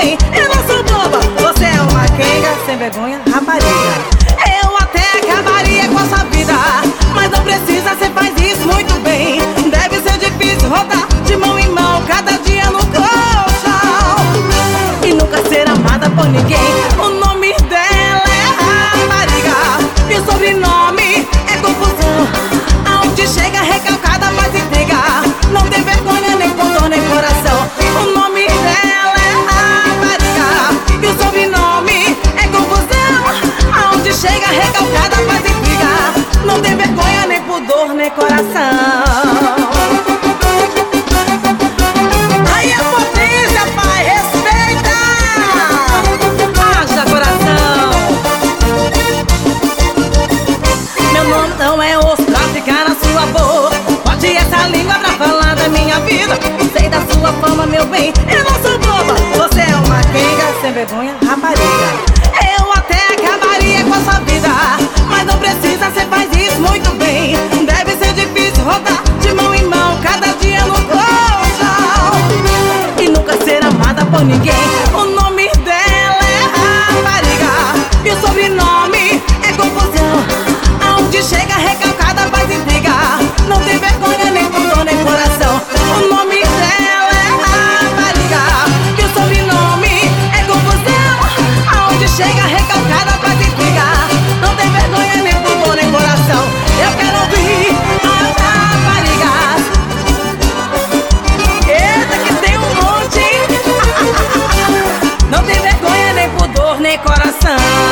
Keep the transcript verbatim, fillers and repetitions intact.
bem, eu não sou boba. Você é uma quenga, sem vergonha, rapariga. Eu até acabaria com a sua vida, mas não precisa, cê faz isso muito bem. Deve ser difícil rodar de mão em mão, cada dia no colchão, e nunca ser amada por ninguém. O nome dela é rapariga e o sobrenome é confusão. Aonde chega recalcada, mas intriga, não tem vergonha, nem pudor, nem coração. O nome dela é rapariga e o sobrenome é confusão. Aonde chega recalcada, mas intriga, não tem vergonha, nem pudor, nem coração. Aí é potência, pai, respeita! Haja coração. Meu nome não é osso pra ficar na sua boca. Pode essa língua pra falar da minha vida. Sei da sua fama, meu bem, eu não sou boba. Você é uma quenga, sem vergonha, rapariga. Eu até acabaria com a sua vida, mas não precisa, cê faz isso muito bem. Deve ser difícil rodar de mão em mão, cada dia no colchão, e nunca ser amada por ninguém. O nome dela é rapariga e o sobrenome é confusão. Aonde chega recalcada, faz intriga, não tem vergonha, nem pudor, nem coração. O nome dela é rapariga e o sobrenome é confusão. Aonde chega recalcada, faz intriga, não tem vergonha, nem pudor, nem coração. Eu quero ouvir as raparigas. Eita, que tem um monte. Não tem vergonha, nem pudor, nem coração.